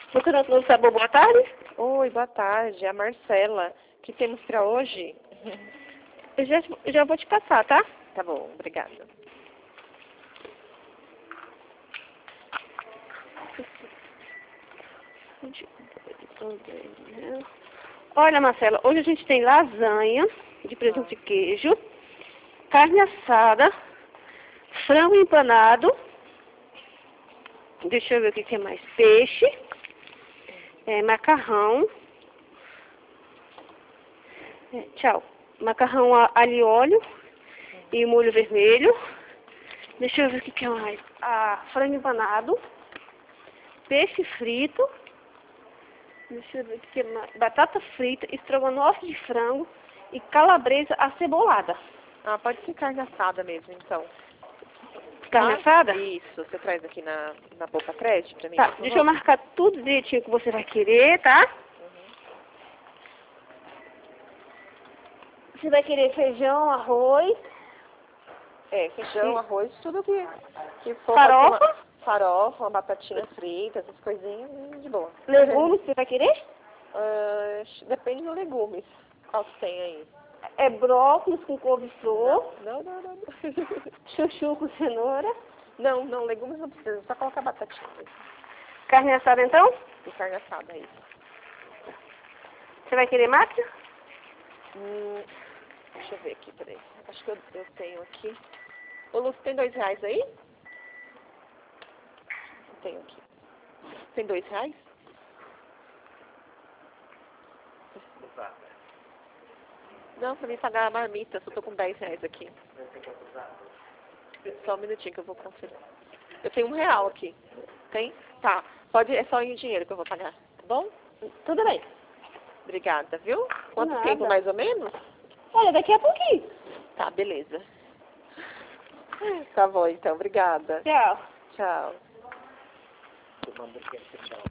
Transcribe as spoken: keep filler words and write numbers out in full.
Restaurante Novo Sabor, boa tarde. Oi, boa tarde. É a Marcela. O que temos para hoje? Eu já, eu já vou te passar, tá? Tá bom, obrigada. Olha, Marcela, hoje a gente tem lasanha de presunto e queijo, carne assada, frango empanado, deixa eu ver o que tem mais, peixe, é, macarrão, é, tchau, macarrão a alho e óleo e molho vermelho, deixa eu ver o que tem mais, ah, frango empanado, peixe frito, deixa eu ver o que mais, batata frita, estrogonofe de frango e calabresa acebolada. Ah, pode ser carne assada mesmo, então. Carne Tá? assada? Isso, você traz aqui na, na Boca Crédito pra mim, Tá, por favor? deixa eu marcar tudo direitinho que você vai querer, tá? Você vai querer feijão, arroz, É, feijão, E- arroz, tudo que, que for. farofa, pode ser uma farofa, uma batatinha frita, essas coisinhas, hum, de boa. legumes, você vai querer? Ah, depende dos legumes. Qual que tem aí? É brócolis com couve-flor, Não, não, não. Não, chuchu com cenoura, não, não, legumes não precisa, só colocar batatinha carne assada então? e carne assada aí. Você vai querer máquina? Hum, deixa eu ver aqui, peraí. Acho que eu, eu tenho aqui. Ô, Lúcio, tem dois reais aí? Eu tenho aqui. Tem dois reais? Não, pra mim pagar a marmita, só tô com dez reais aqui. Só um minutinho que eu vou conferir. Eu tenho um real aqui. Tem? Tá. Pode, é só em dinheiro que eu vou pagar, tá bom? Tudo bem. Obrigada, viu? Quanto Nada. tempo mais ou menos? Olha, daqui a pouquinho. Tá, beleza. Tá bom, então. Obrigada. Tchau. Tchau.